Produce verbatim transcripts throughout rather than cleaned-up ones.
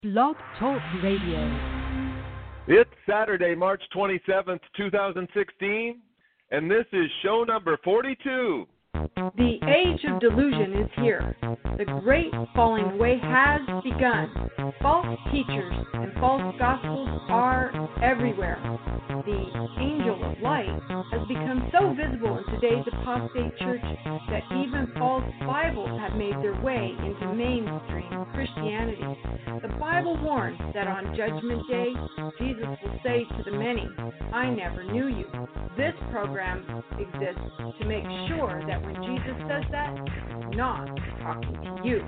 Blog Talk Radio. It's Saturday, March twenty-seventh, twenty sixteen, and this is show number forty-two. The age of delusion is here. The great falling away has begun. False teachers and false gospels are everywhere. The angel of light has become so visible in today's apostate church that even false Bibles have made their way into mainstream Christianity. The Bible warns that on Judgment Day, Jesus will say to the many, "I never knew you." This program exists to make sure that when Jesus says that, he's not talking to you.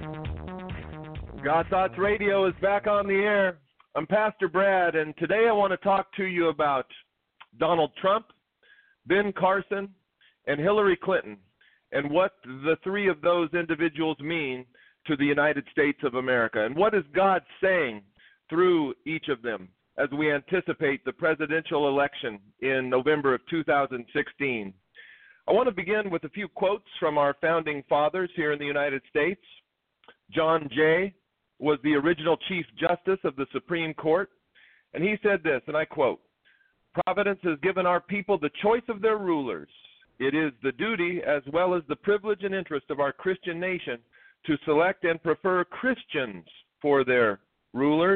God Thoughts Radio is back on the air. I'm Pastor Brad, and today I want to talk to you about Donald Trump, Ben Carson, and Hillary Clinton, and what the three of those individuals mean to the United States of America, and what is God saying through each of them as we anticipate the presidential election in November of two thousand sixteen. I want to begin with a few quotes from our founding fathers here in the United States. John Jay was the original Chief Justice of the Supreme Court, and he said this, and I quote, "Providence has given our people the choice of their rulers. It is the duty as well as the privilege and interest of our Christian nation to select and prefer Christians for their rulers."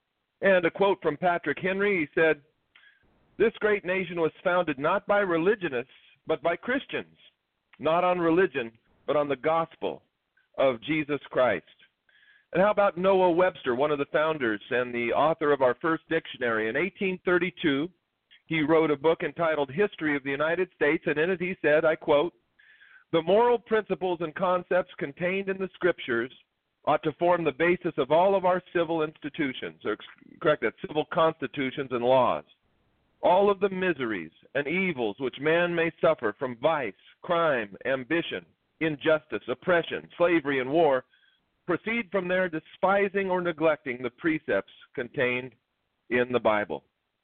And a quote from Patrick Henry, he said, "This great nation was founded not by religionists, but by Christians, not on religion, but on the gospel of Jesus Christ." And how about Noah Webster, one of the founders and the author of our first dictionary? In eighteen thirty-two, he wrote a book entitled History of the United States, and in it he said, I quote, "The moral principles and concepts contained in the scriptures ought to form the basis of all of our civil institutions," or correct that, civil constitutions and laws. "All of the miseries and evils which man may suffer from vice, crime, ambition, injustice, oppression, slavery, and war proceed from their despising or neglecting the precepts contained in the Bible."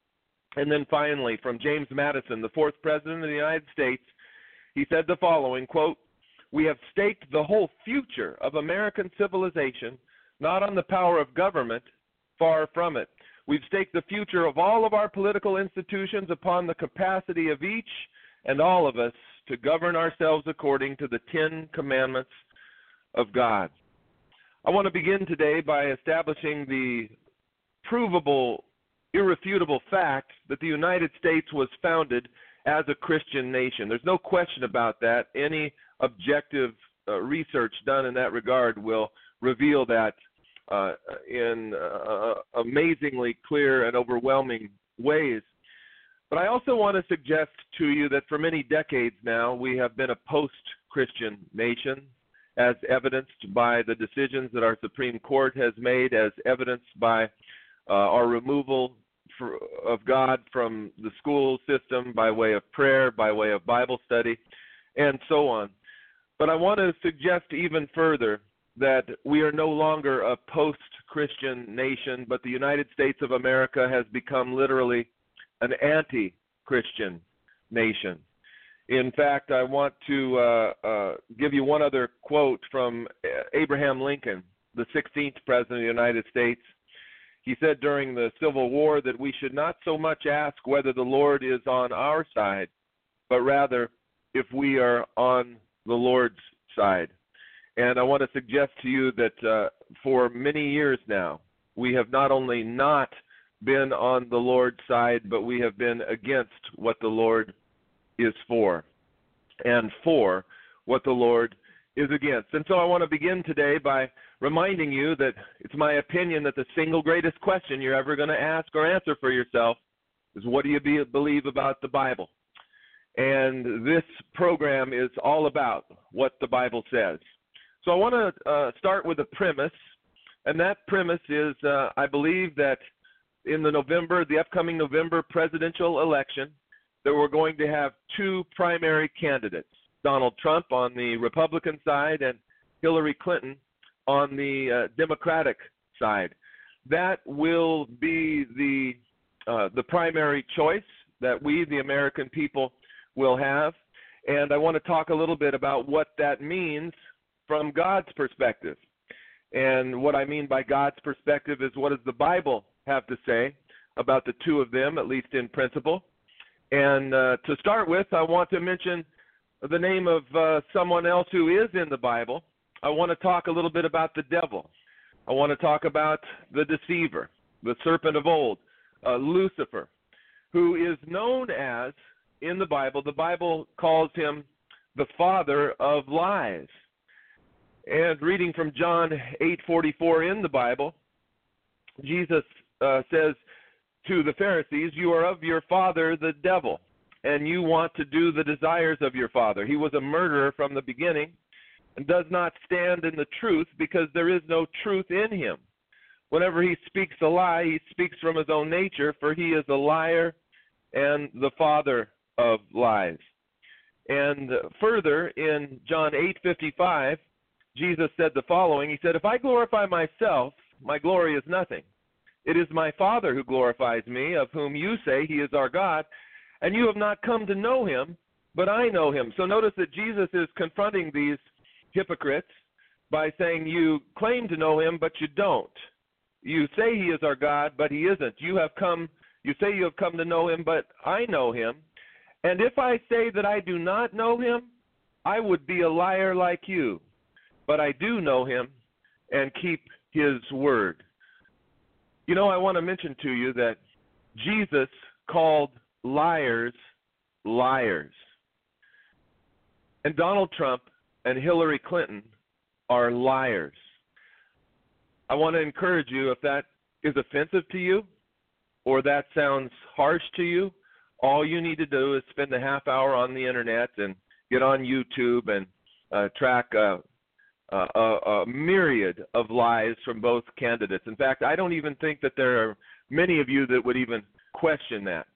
And then finally, from James Madison, the fourth president of the United States, he said the following, quote, "We have staked the whole future of American civilization not on the power of government, far from it. We've staked the future of all of our political institutions upon the capacity of each and all of us to govern ourselves according to the Ten Commandments of God." I want to begin today by establishing the provable, irrefutable fact that the United States was founded as a Christian nation. There's no question about that. Any objective uh, research done in that regard will reveal that uh, in uh, amazingly clear and overwhelming ways. But I also want to suggest to you that for many decades now, we have been a post-Christian nation, as evidenced by the decisions that our Supreme Court has made, as evidenced by uh, our removal for, of God from the school system by way of prayer, by way of Bible study, and so on. But I want to suggest even further that we are no longer a post-Christian nation, but the United States of America has become literally an anti-Christian nation. In fact, I want to uh, uh, give you one other quote from Abraham Lincoln, the sixteenth President of the United States. He said during the Civil War that we should not so much ask whether the Lord is on our side, but rather if we are on the Lord's side. And I want to suggest to you that uh, for many years now, we have not only not been on the Lord's side, but we have been against what the Lord is for, and for what the Lord is against. And so I want to begin today by reminding you that it's my opinion that the single greatest question you're ever going to ask or answer for yourself is, what do you be, believe about the Bible? And this program is all about what the Bible says. So I want to uh, start with a premise, and that premise is uh, I believe that in the November, the upcoming November presidential election, that we're going to have two primary candidates, Donald Trump on the Republican side and Hillary Clinton on the uh, Democratic side. That will be the uh, the primary choice that we, the American people, will have. And I want to talk a little bit about what that means from God's perspective. And what I mean by God's perspective is, what does the Bible have to say about the two of them, at least in principle? And uh, to start with, I want to mention the name of uh, someone else who is in the Bible. I want to talk a little bit about the devil. I want to talk about the deceiver, the serpent of old, uh, Lucifer, who is known as, in the Bible, the Bible calls him the father of lies. And reading from John eight forty-four in the Bible, Jesus uh, says to the Pharisees, "You are of your father the devil, and you want to do the desires of your father. He was a murderer from the beginning and does not stand in the truth, because there is no truth in him. Whenever he speaks a lie, he speaks from his own nature, for he is a liar and the father of lies." And further, in John eight fifty-five, Jesus said the following. He said, "If I glorify myself, my glory is nothing. It is my Father who glorifies me, of whom you say he is our God, and you have not come to know him, but I know him." So notice that Jesus is confronting these hypocrites by saying, you claim to know him, but you don't. You say he is our God, but he isn't. You have come, you say you have come to know him, but I know him. And if I say that I do not know him, I would be a liar like you. But I do know him and keep his word. You know, I want to mention to you that Jesus called liars liars. And Donald Trump and Hillary Clinton are liars. I want to encourage you, if that is offensive to you or that sounds harsh to you, all you need to do is spend a half hour on the internet and get on YouTube and uh, track uh, uh, a, a myriad of lies from both candidates. In fact, I don't even think that there are many of you that would even question that.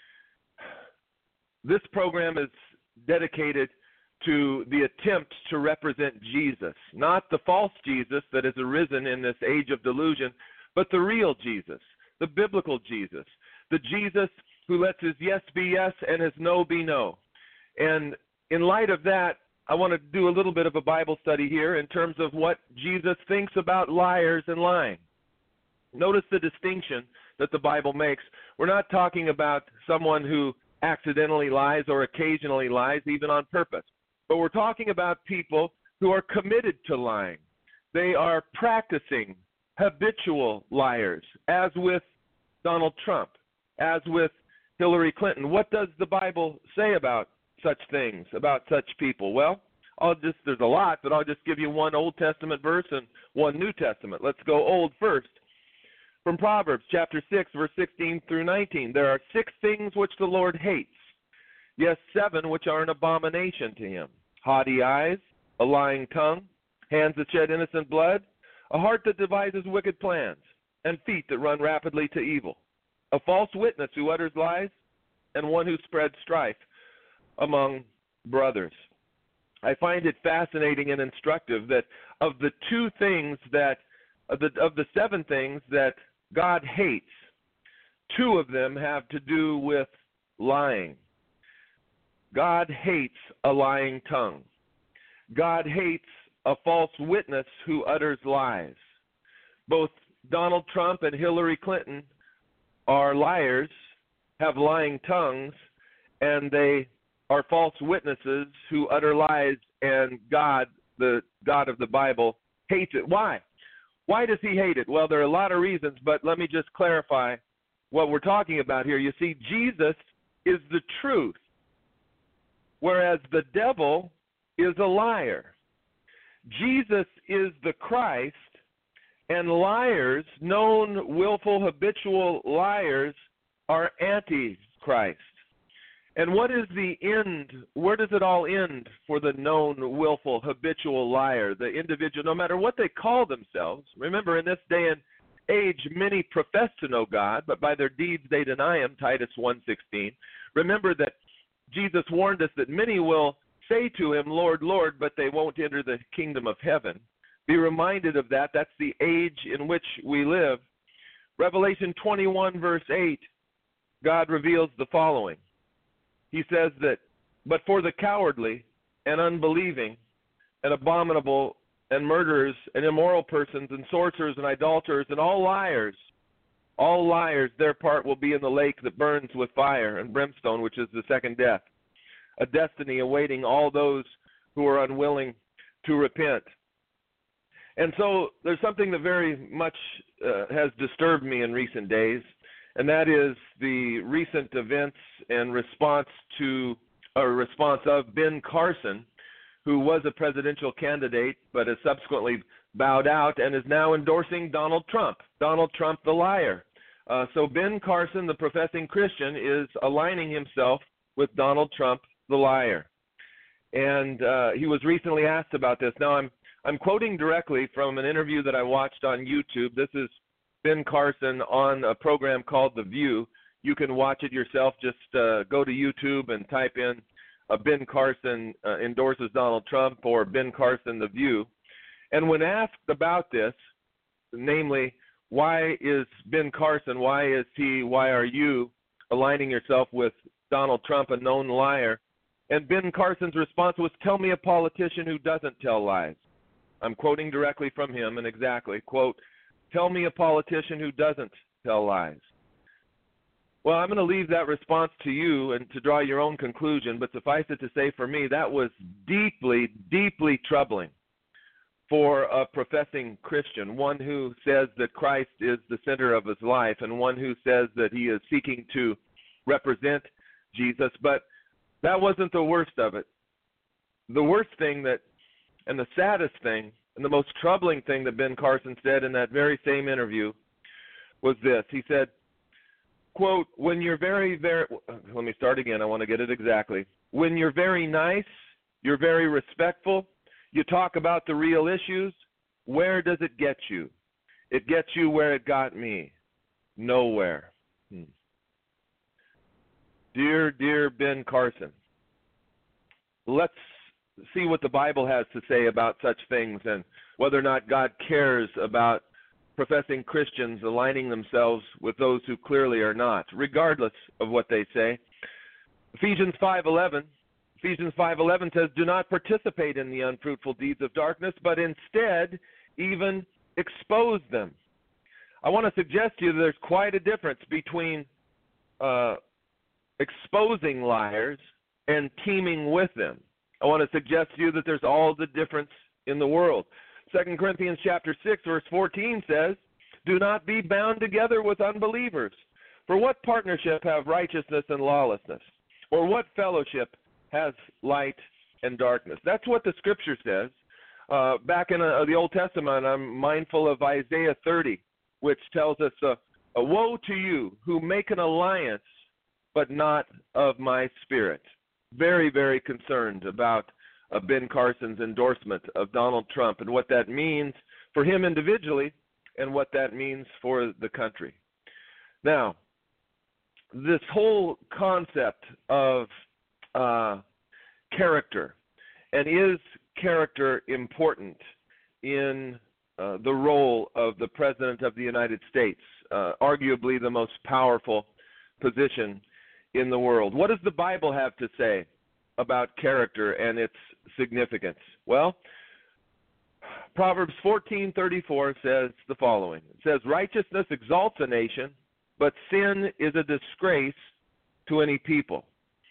This program is dedicated to the attempt to represent Jesus, not the false Jesus that has arisen in this age of delusion, but the real Jesus, the biblical Jesus, the Jesus who lets his yes be yes and his no be no. And in light of that, I want to do a little bit of a Bible study here in terms of what Jesus thinks about liars and lying. Notice the distinction that the Bible makes. We're not talking about someone who accidentally lies or occasionally lies, even on purpose. But we're talking about people who are committed to lying. They are practicing habitual liars, as with Donald Trump, as with Hillary Clinton. What does the Bible say about such things, about such people? Well, I'll just there's a lot, but I'll just give you one Old Testament verse and one New Testament. Let's go old first. From Proverbs chapter six, verse sixteen through nineteen. There are six things which the Lord hates, yes, seven which are an abomination to him: haughty eyes, a lying tongue, hands that shed innocent blood, a heart that devises wicked plans, and feet that run rapidly to evil, a false witness who utters lies, and one who spreads strife among brothers. I find it fascinating and instructive that of the two things that, of the, of the seven things that God hates, two of them have to do with lying. God hates a lying tongue. God hates a false witness who utters lies. Both Donald Trump and Hillary Clinton are liars, have lying tongues, and they are false witnesses who utter lies, and God, the God of the Bible, hates it. Why? Why does he hate it? Well, there are a lot of reasons, but let me just clarify what we're talking about here. You see, Jesus is the truth, whereas the devil is a liar. Jesus is the Christ, and liars, known, willful, habitual liars, are anti-Christ. And what is the end? Where does it all end for the known, willful, habitual liar, the individual, no matter what they call themselves? Remember, in this day and age, many profess to know God, but by their deeds they deny him, Titus one sixteen. Remember that Jesus warned us that many will say to him, Lord, Lord, but they won't enter the kingdom of heaven. Be reminded of that. That's the age in which we live. Revelation twenty-one, verse eight, God reveals the following. He says that, but for the cowardly and unbelieving and abominable and murderers and immoral persons and sorcerers and idolaters and all liars, all liars, their part will be in the lake that burns with fire and brimstone, which is the second death, a destiny awaiting all those who are unwilling to repent. And so there's something that very much uh, has disturbed me in recent days, and that is the recent events and response to, or response of Ben Carson, who was a presidential candidate but has subsequently bowed out and is now endorsing Donald Trump, Donald Trump the liar. Uh, so Ben Carson, the professing Christian, is aligning himself with Donald Trump the liar. And uh, he was recently asked about this. Now, I'm I'm quoting directly from an interview that I watched on YouTube. This is Ben Carson on a program called The View. You can watch it yourself. Just uh, go to YouTube and type in uh, Ben Carson uh, endorses Donald Trump or Ben Carson The View. And when asked about this, namely, why is Ben Carson, why is he, why are you aligning yourself with Donald Trump, a known liar? And Ben Carson's response was, tell me a politician who doesn't tell lies. I'm quoting directly from him, and exactly, quote, tell me a politician who doesn't tell lies. Well, I'm going to leave that response to you and to draw your own conclusion, but suffice it to say for me, that was deeply, deeply troubling for a professing Christian, one who says that Christ is the center of his life and one who says that he is seeking to represent Jesus. But that wasn't the worst of it. The worst thing that, and the saddest thing, and the most troubling thing that Ben Carson said in that very same interview was this. He said, quote, when you're very, very, let me start again. I want to get it exactly. When you're very nice, you're very respectful, you talk about the real issues, where does it get you? It gets you where it got me. Nowhere. Hmm. Dear, dear Ben Carson, let's see what the Bible has to say about such things and whether or not God cares about professing Christians aligning themselves with those who clearly are not, regardless of what they say. Ephesians five eleven, Ephesians five eleven says, do not participate in the unfruitful deeds of darkness, but instead even expose them. I want to suggest to you that there's quite a difference between uh, exposing liars and teaming with them. I want to suggest to you that there's all the difference in the world. Second Corinthians chapter six, verse fourteen says, do not be bound together with unbelievers. For what partnership have righteousness and lawlessness? Or what fellowship has light and darkness? That's what the Scripture says. Uh, back in uh, the Old Testament, I'm mindful of Isaiah thirty, which tells us, uh, woe to you who make an alliance, but not of my spirit. Very, very concerned about uh, Ben Carson's endorsement of Donald Trump and what that means for him individually and what that means for the country. Now, this whole concept of uh, character, and is character important in uh, the role of the President of the United States, uh, arguably the most powerful position in the world? What does the Bible have to say about character and its significance? Well, Proverbs fourteen thirty-four says the following. It says, righteousness exalts a nation, but sin is a disgrace to any people.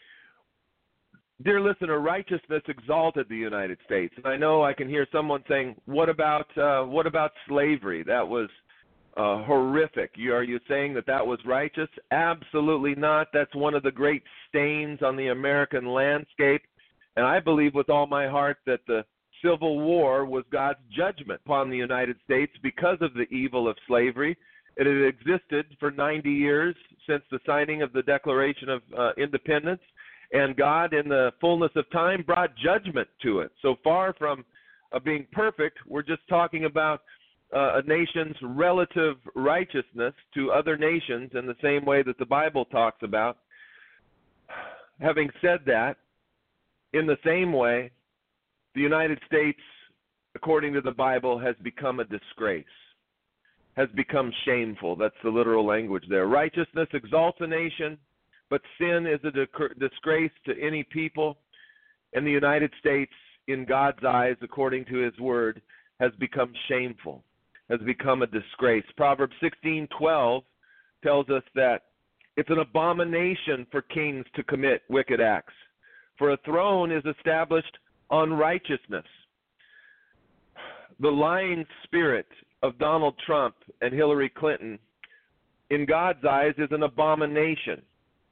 Dear listener, righteousness exalted the United States. And I know I can hear someone saying, what about uh, what about slavery? That was Uh, horrific. You, are you saying that that was righteous? Absolutely not. That's one of the great stains on the American landscape. And I believe with all my heart that the Civil War was God's judgment upon the United States because of the evil of slavery. It had existed for ninety years since the signing of the Declaration of uh, Independence. And God, in the fullness of time, brought judgment to it. So far from uh, being perfect, we're just talking about Uh, a nation's relative righteousness to other nations in the same way that the Bible talks about. Having said that, in the same way, the United States, according to the Bible, has become a disgrace, has become shameful. That's the literal language there. Righteousness exalts a nation, but sin is a dec- disgrace to any people. And the United States, in God's eyes, according to his word, has become shameful, has become a disgrace. Proverbs sixteen twelve tells us that it's an abomination for kings to commit wicked acts, for a throne is established on righteousness. The lying spirit of Donald Trump and Hillary Clinton, in God's eyes, is an abomination.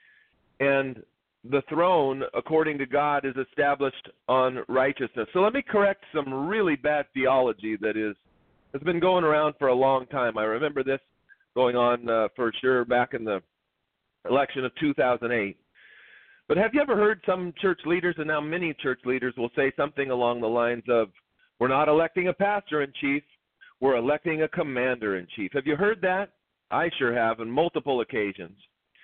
And the throne, according to God, is established on righteousness. So let me correct some really bad theology that is has been going around for a long time. I remember this going on uh, for sure back in the election of two thousand eight. But have you ever heard some church leaders, and now many church leaders, will say something along the lines of, we're not electing a pastor-in-chief, we're electing a commander-in-chief. Have you heard that? I sure have on multiple occasions.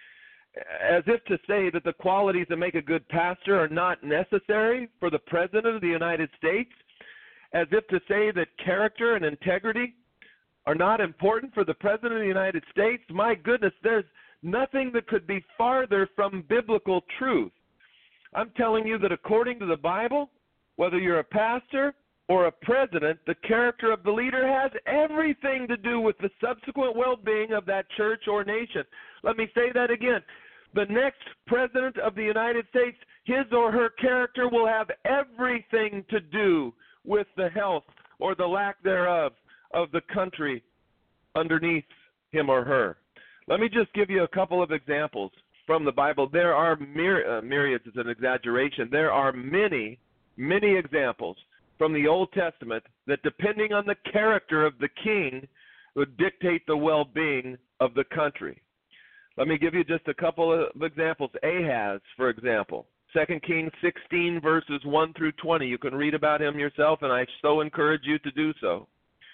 As if to say that the qualities that make a good pastor are not necessary for the President of the United States. As if to say that character and integrity are not important for the President of the United States. My goodness, there's nothing that could be farther from biblical truth. I'm telling you that according to the Bible, whether you're a pastor or a president, the character of the leader has everything to do with the subsequent well-being of that church or nation. Let me say that again. The next president of the United States, his or her character will have everything to do with the health or the lack thereof of the country underneath him or her. Let me just give you a couple of examples from the Bible. There are myri- uh, myriads, is an exaggeration. There are many, many examples from the Old Testament that, depending on the character of the king, would dictate the well-being of the country. Let me give you just a couple of examples. Ahaz, for example, Second Kings sixteen, verses one through twenty. You can read about him yourself, and I so encourage you to do so.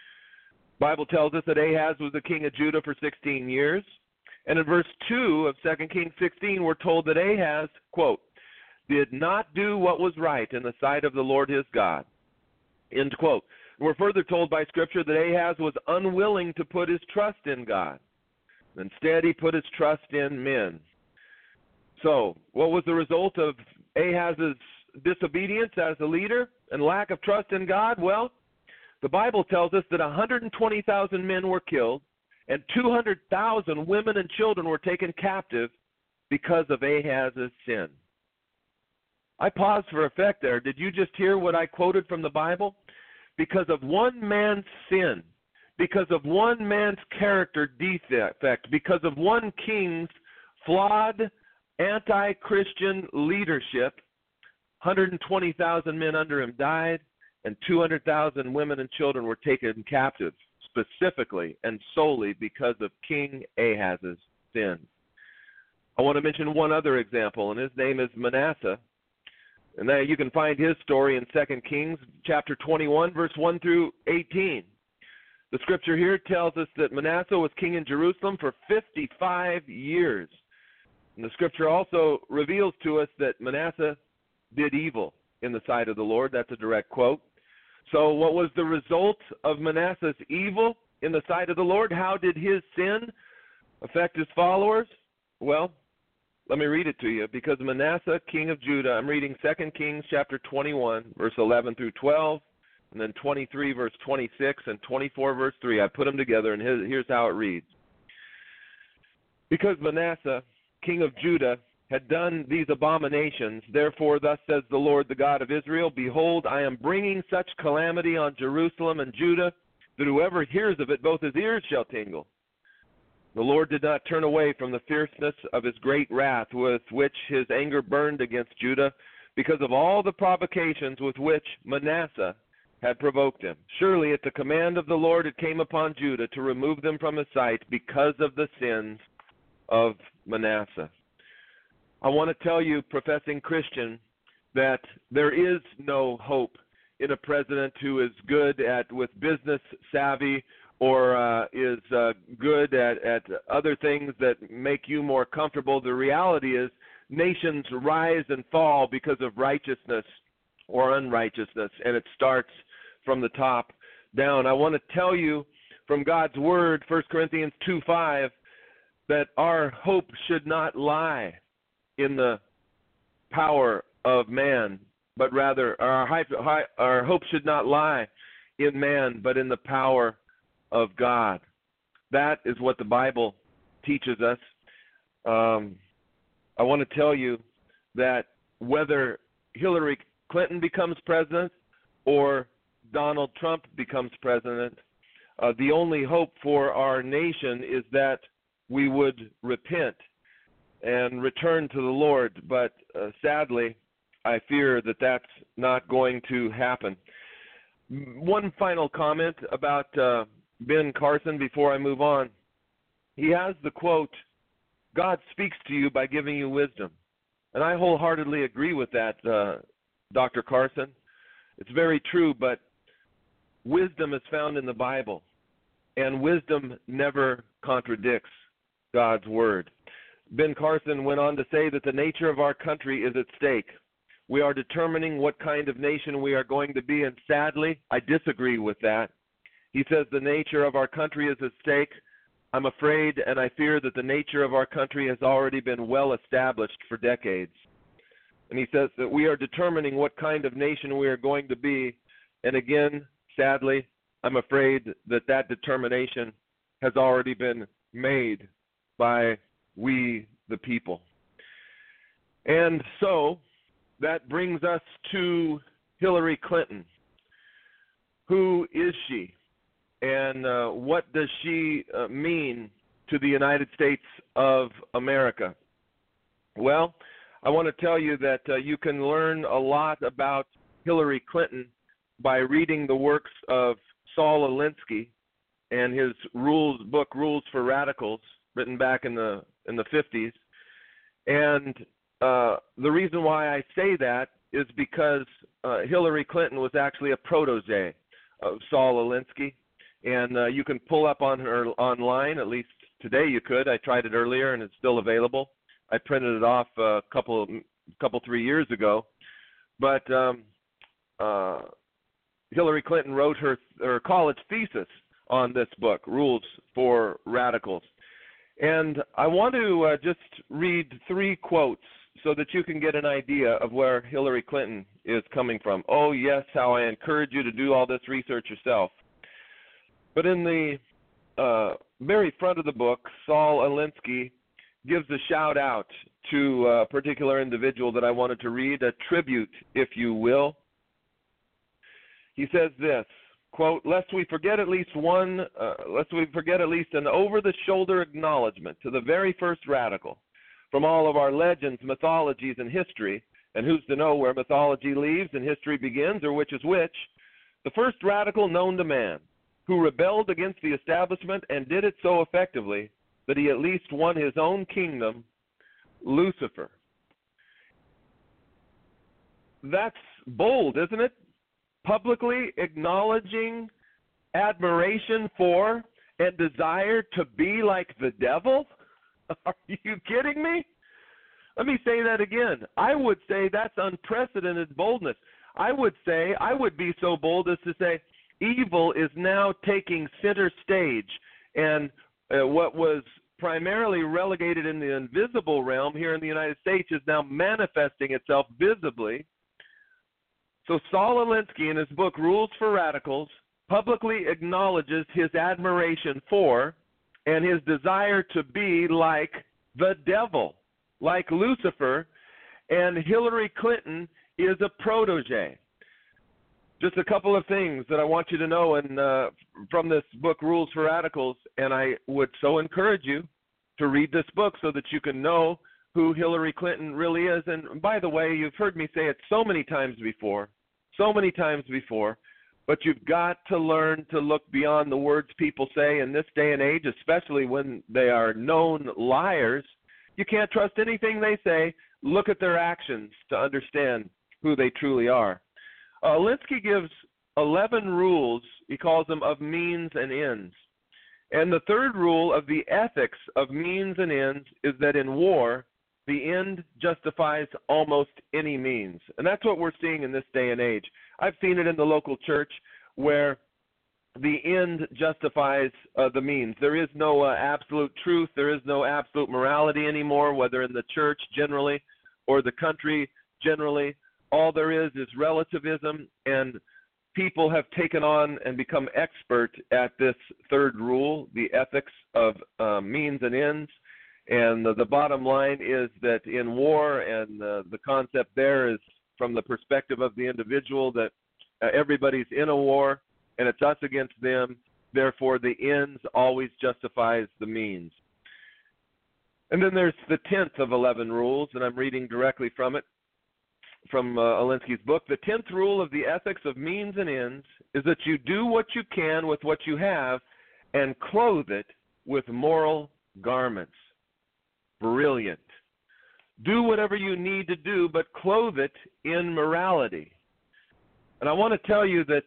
The Bible tells us that Ahaz was the king of Judah for sixteen years. And in verse two of Second Kings sixteen, we're told that Ahaz, quote, did not do what was right in the sight of the Lord his God, end quote. We're further told by Scripture that Ahaz was unwilling to put his trust in God. Instead, he put his trust in men. So, what was the result of Ahaz's disobedience as a leader and lack of trust in God? Well, the Bible tells us that one hundred twenty thousand men were killed and two hundred thousand women and children were taken captive because of Ahaz's sin. I paused for effect there. Did you just hear what I quoted from the Bible? Because of one man's sin, because of one man's character defect, because of one king's flawed anti-Christian leadership, one hundred twenty thousand men under him died, and two hundred thousand women and children were taken captive, specifically and solely because of King Ahaz's sin. I want to mention one other example, and his name is Manasseh. And now you can find his story in Second Kings chapter twenty-one, verse one through eighteen. The scripture here tells us that Manasseh was king in Jerusalem for fifty-five years. And the scripture also reveals to us that Manasseh did evil in the sight of the Lord. That's a direct quote. So what was the result of Manasseh's evil in the sight of the Lord? How did his sin affect his followers? Well, let me read it to you. Because Manasseh, king of Judah, I'm reading Second Kings chapter twenty-one, verse eleven through twelve, and then twenty-three, verse twenty-six, and twenty-four, verse three. I put them together, and here's how it reads. Because Manasseh, king of Judah, had done these abominations, therefore thus says the Lord, the God of Israel, behold, I am bringing such calamity on Jerusalem and Judah that whoever hears of it, both his ears shall tingle. The Lord did not turn away from the fierceness of his great wrath with which his anger burned against Judah, because of all the provocations with which Manasseh had provoked him. Surely at the command of the Lord it came upon Judah to remove them from his sight because of the sins of Manasseh. I want to tell you, professing Christian, that there is no hope in a president who is good at with business savvy or uh, is uh, good at, at other things that make you more comfortable. The reality is nations rise and fall because of righteousness or unrighteousness, and it starts from the top down. I want to tell you from God's Word, First Corinthians two five, that our hope should not lie in the power of man, but rather our, high, high, our hope should not lie in man, but in the power of God. That is what the Bible teaches us. Um, I want to tell you that whether Hillary Clinton becomes president or Donald Trump becomes president, uh, the only hope for our nation is that we would repent and return to the Lord. But uh, sadly, I fear that that's not going to happen. One final comment about uh, Ben Carson before I move on. He has the quote, "God speaks to you by giving you wisdom." And I wholeheartedly agree with that, uh, Doctor Carson. It's very true, but wisdom is found in the Bible, and wisdom never contradicts God's word. Ben Carson went on to say that the nature of our country is at stake. We are determining what kind of nation we are going to be, and sadly, I disagree with that. He says the nature of our country is at stake. I'm afraid and I fear that the nature of our country has already been well established for decades. And he says that we are determining what kind of nation we are going to be, and again, sadly, I'm afraid that that determination has already been made by we, the people. And so that brings us to Hillary Clinton. Who is she? And uh, what does she uh, mean to the United States of America? Well, I want to tell you that uh, you can learn a lot about Hillary Clinton by reading the works of Saul Alinsky and his rules book, Rules for Radicals, written back in the in the fifties. And uh, the reason why I say that is because uh, Hillary Clinton was actually a protege of Saul Alinsky. And uh, you can pull up on her online, at least today you could. I tried it earlier and it's still available. I printed it off a couple, couple three years ago. But um, uh, Hillary Clinton wrote her, her college thesis on this book, Rules for Radicals. And I want to uh, just read three quotes so that you can get an idea of where Hillary Clinton is coming from. Oh, yes, how I encourage you to do all this research yourself. But in the uh, very front of the book, Saul Alinsky gives a shout out to a particular individual that I wanted to read, a tribute, if you will. He says this, quote, "Lest we forget at least one, uh, lest we forget at least an over-the-shoulder acknowledgement to the very first radical from all of our legends, mythologies, and history, and who's to know where mythology leaves and history begins, or which is which, the first radical known to man, who rebelled against the establishment and did it so effectively that he at least won his own kingdom, Lucifer." That's bold, isn't it? Publicly acknowledging admiration for and desire to be like the devil? Are you kidding me? Let me say that again. I would say that's unprecedented boldness. I would say, I would be so bold as to say, evil is now taking center stage, and uh, what was primarily relegated in the invisible realm here in the United States is now manifesting itself visibly. So Saul Alinsky, in his book Rules for Radicals, publicly acknowledges his admiration for and his desire to be like the devil, like Lucifer, and Hillary Clinton is a protege. Just a couple of things that I want you to know and uh, from this book, Rules for Radicals, and I would so encourage you to read this book so that you can know who Hillary Clinton really is. And by the way, you've heard me say it so many times before, so many times before, but you've got to learn to look beyond the words people say in this day and age, especially when they are known liars. You can't trust anything they say. Look at their actions to understand who they truly are. Uh, Alinsky gives eleven rules, he calls them, of means and ends. And the third rule of the ethics of means and ends is that in war, the end justifies almost any means. And that's what we're seeing in this day and age. I've seen it in the local church where the end justifies uh, the means. There is no uh, absolute truth. There is no absolute morality anymore, whether in the church generally or the country generally. All there is is relativism, and people have taken on and become expert at this third rule, the ethics of uh, means and ends. And the, the bottom line is that in war, and uh, the concept there is from the perspective of the individual, that uh, everybody's in a war and it's us against them. Therefore, the ends always justifies the means. And then there's the tenth of eleven rules, and I'm reading directly from it, from uh, Alinsky's book. The tenth rule of the ethics of means and ends is that you do what you can with what you have and clothe it with moral garments. Brilliant. Do whatever you need to do, but clothe it in morality. And I want to tell you that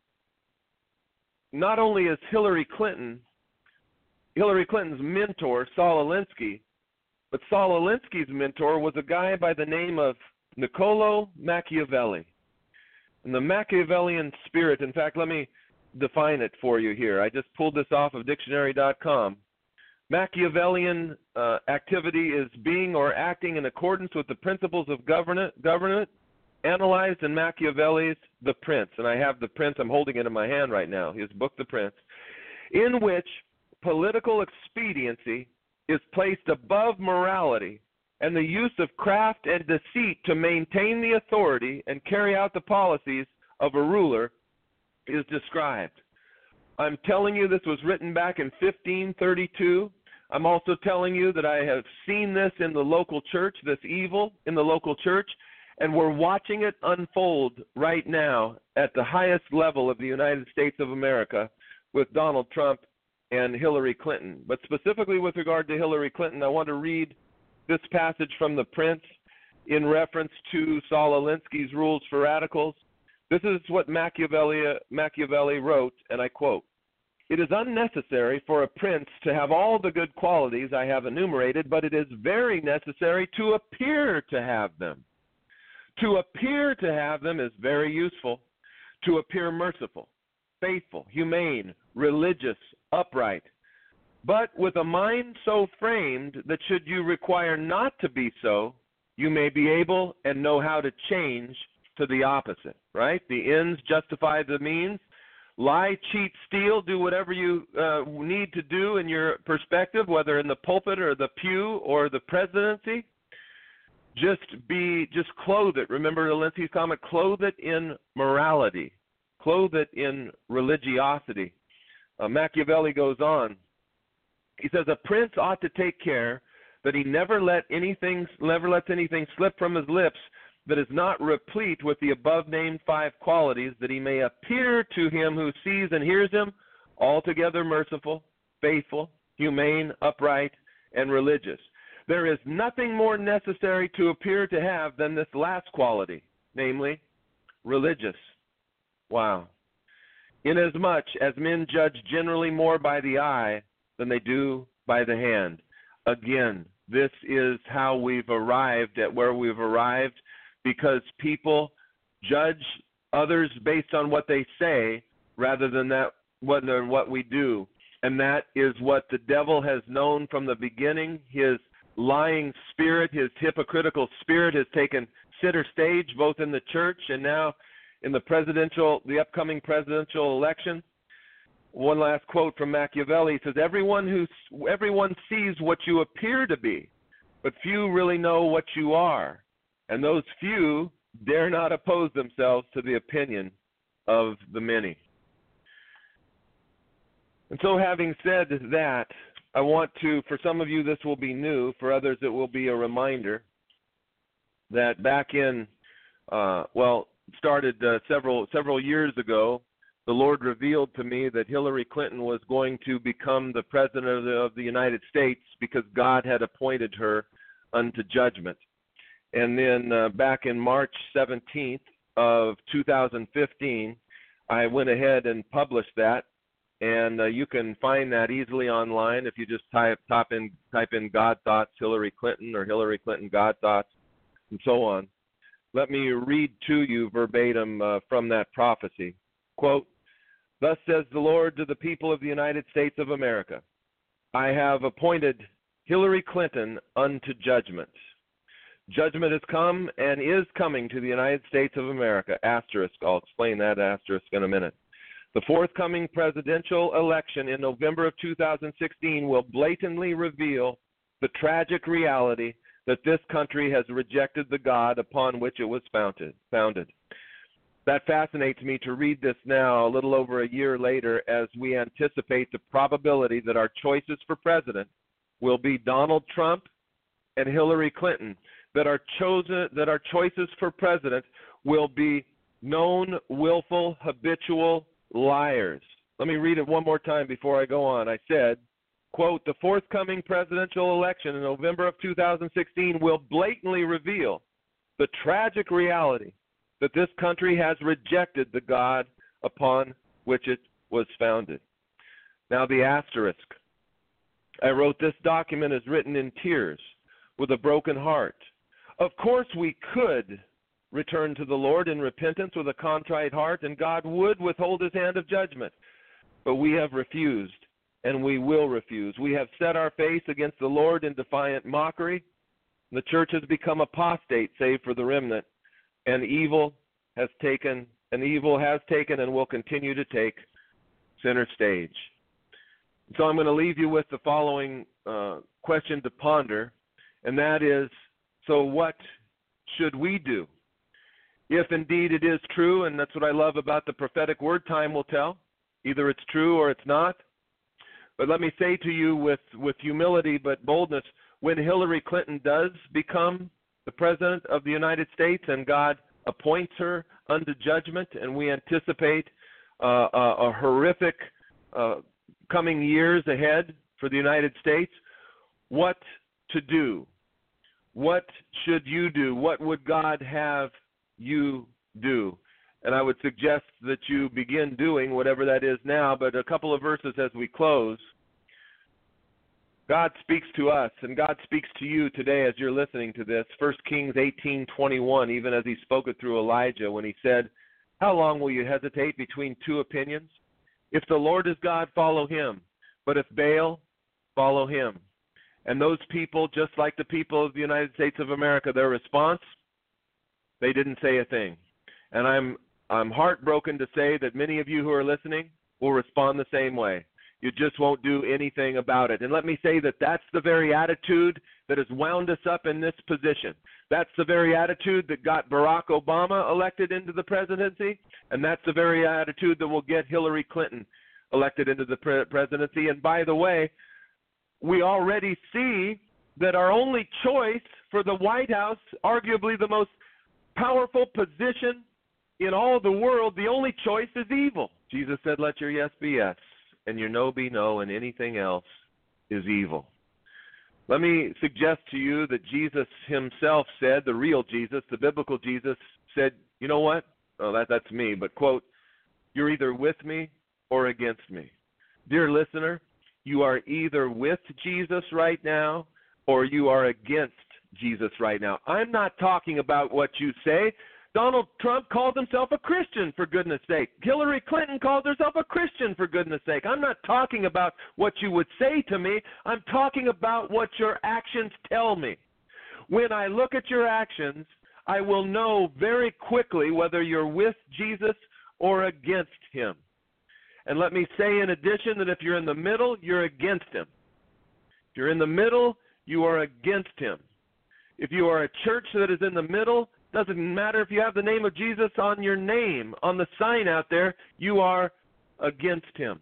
not only is Hillary Clinton, Hillary Clinton's mentor, Saul Alinsky, but Saul Alinsky's mentor was a guy by the name of Niccolo Machiavelli. And the Machiavellian spirit, in fact, let me define it for you here. I just pulled this off of dictionary dot com. Machiavellian uh, activity is being or acting in accordance with the principles of government, government analyzed in Machiavelli's The Prince. And I have The Prince, I'm holding it in my hand right now, his book, The Prince, in which political expediency is placed above morality, and the use of craft and deceit to maintain the authority and carry out the policies of a ruler is described. I'm telling you this was written back in fifteen thirty-two. I'm also telling you that I have seen this in the local church, this evil in the local church, and we're watching it unfold right now at the highest level of the United States of America with Donald Trump and Hillary Clinton. But specifically with regard to Hillary Clinton, I want to read this passage from The Prince in reference to Saul Alinsky's Rules for Radicals. This is what Machiavelli, Machiavelli wrote, and I quote, "It is unnecessary for a prince to have all the good qualities I have enumerated, but it is very necessary to appear to have them. To appear to have them is very useful. To appear merciful, faithful, humane, religious, upright. But with a mind so framed that should you require not to be so, you may be able and know how to change to the opposite," right? The ends justify the means. Lie, cheat, steal, do whatever you uh, need to do in your perspective, whether in the pulpit or the pew or the presidency. Just be, just clothe it. Remember Alinsky's comment, clothe it in morality. Clothe it in religiosity. Uh, Machiavelli goes on. He says, "A prince ought to take care that he never let anything, never lets anything slip from his lips that is not replete with the above-named five qualities, that he may appear to him who sees and hears him altogether merciful, faithful, humane, upright, and religious. There is nothing more necessary to appear to have than this last quality, namely, religious." Wow. "Inasmuch as men judge generally more by the eye than they do by the hand." Again, this is how we've arrived at where we've arrived, because people judge others based on what they say rather than that what, what we do. And that is what the devil has known from the beginning. His lying spirit, his hypocritical spirit has taken center stage both in the church and now in the presidential, the upcoming presidential election. One last quote from Machiavelli. He says, Everyone who everyone sees what you appear to be, but few really know what you are. And those few dare not oppose themselves to the opinion of the many. And so having said that, I want to, for some of you this will be new, for others it will be a reminder that back in, uh, well, started uh, several several years ago, the Lord revealed to me that Hillary Clinton was going to become the President of the, of the United States because God had appointed her unto judgment. And then uh, back in March seventeenth of two thousand fifteen, I went ahead and published that, and uh, you can find that easily online if you just type, type in type in God Thoughts Hillary Clinton or Hillary Clinton God Thoughts and so on. Let me read to you verbatim uh, from that prophecy. Quote, "Thus says the Lord to the people of the United States of America, I have appointed Hillary Clinton unto judgment. Judgment has come and is coming to the United States of America. Asterisk. I'll explain that asterisk in a minute. The forthcoming presidential election in November of two thousand sixteen will blatantly reveal the tragic reality that this country has rejected the God upon which it was founded. founded. That fascinates me to read this now, a little over a year later, as we anticipate the probability that our choices for president will be Donald Trump and Hillary Clinton, that our chosen that our choices for president will be known, willful, habitual liars. Let me read it one more time before I go on. I said, quote, the forthcoming presidential election in November of two thousand sixteen will blatantly reveal the tragic reality that this country has rejected the God upon which it was founded. Now the asterisk. I wrote this document is written in tears with a broken heart. Of course we could return to the Lord in repentance with a contrite heart, and God would withhold his hand of judgment. But we have refused, and we will refuse. We have set our face against the Lord in defiant mockery. The church has become apostate, save for the remnant, and evil has taken, and evil has taken and will continue to take center stage. So I'm going to leave you with the following uh, question to ponder, and that is, so what should we do? If indeed it is true, and that's what I love about the prophetic word, time will tell. Either it's true or it's not. But let me say to you with, with humility but boldness, when Hillary Clinton does become the President of the United States and God appoints her unto judgment, and we anticipate uh, a, a horrific uh, coming years ahead for the United States, what to do? What should you do? What would God have you do? And I would suggest that you begin doing whatever that is now, but a couple of verses as we close. God speaks to us, and God speaks to you today as you're listening to this. First Kings eighteen twenty-one, even as he spoke it through Elijah, when he said, how long will you hesitate between two opinions? If the Lord is God, follow him. But if Baal, follow him. And those people, just like the people of the United States of America, their response, they didn't say a thing. And I'm I'm heartbroken to say that many of you who are listening will respond the same way. You just won't do anything about it. And let me say that that's the very attitude that has wound us up in this position. That's the very attitude that got Barack Obama elected into the presidency, and that's the very attitude that will get Hillary Clinton elected into the pre- presidency. And by the way, we already see that our only choice for the White House, arguably the most powerful position in all the world, the only choice is evil. Jesus said, let your yes be yes, and your no be no, and anything else is evil. Let me suggest to you that Jesus himself said, the real Jesus, the biblical Jesus, said, you know what? Oh, that, that's me, but quote, you're either with me or against me. Dear listener, you are either with Jesus right now or you are against Jesus right now. I'm not talking about what you say. Donald Trump calls himself a Christian, for goodness sake. Hillary Clinton calls herself a Christian, for goodness sake. I'm not talking about what you would say to me. I'm talking about what your actions tell me. When I look at your actions, I will know very quickly whether you're with Jesus or against him. And let me say in addition that if you're in the middle, you're against him. If you're in the middle, you are against him. If you are a church that is in the middle, doesn't matter if you have the name of Jesus on your name, on the sign out there, you are against him.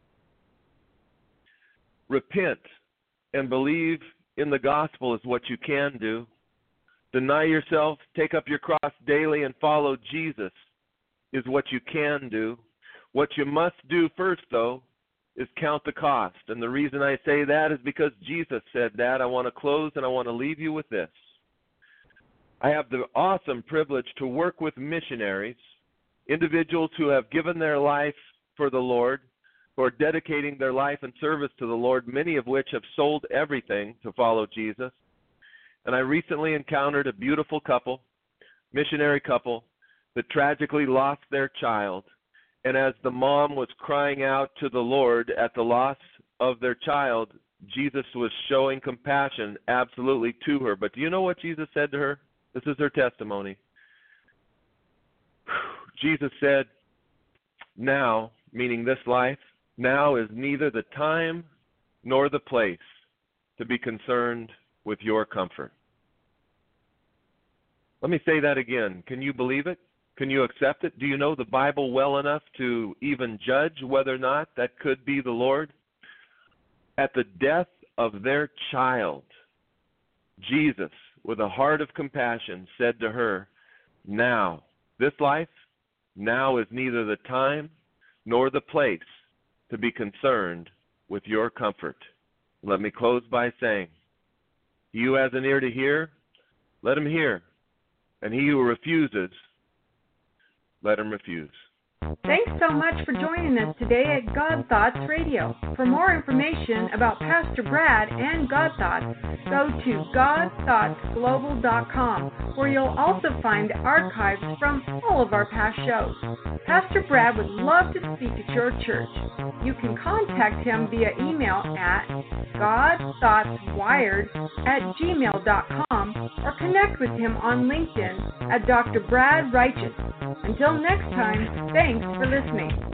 Repent and believe in the gospel is what you can do. Deny yourself, take up your cross daily, and follow Jesus is what you can do. What you must do first, though, is count the cost. And the reason I say that is because Jesus said that. I want to close and I want to leave you with this. I have the awesome privilege to work with missionaries, individuals who have given their life for the Lord, who are dedicating their life and service to the Lord, many of which have sold everything to follow Jesus. And I recently encountered a beautiful couple, missionary couple, that tragically lost their child. And as the mom was crying out to the Lord at the loss of their child, Jesus was showing compassion absolutely to her. But do you know what Jesus said to her? This is her testimony. Jesus said, now, meaning this life, now is neither the time nor the place to be concerned with your comfort. Let me say that again. Can you believe it? Can you accept it? Do you know the Bible well enough to even judge whether or not that could be the Lord? At the death of their child, Jesus, with a heart of compassion, said to her, now, this life, now is neither the time nor the place to be concerned with your comfort. Let me close by saying, he who has an ear to hear, let him hear. And he who refuses, let him refuse. Thanks so much for joining us today at God Thoughts Radio. For more information about Pastor Brad and God Thoughts, go to god thoughts global dot com, where you'll also find archives from all of our past shows. Pastor Brad would love to speak at your church. You can contact him via email at godthoughtswired at gmail dot com or connect with him on LinkedIn at Doctor Brad Righteous. Until next time, thanks for listening.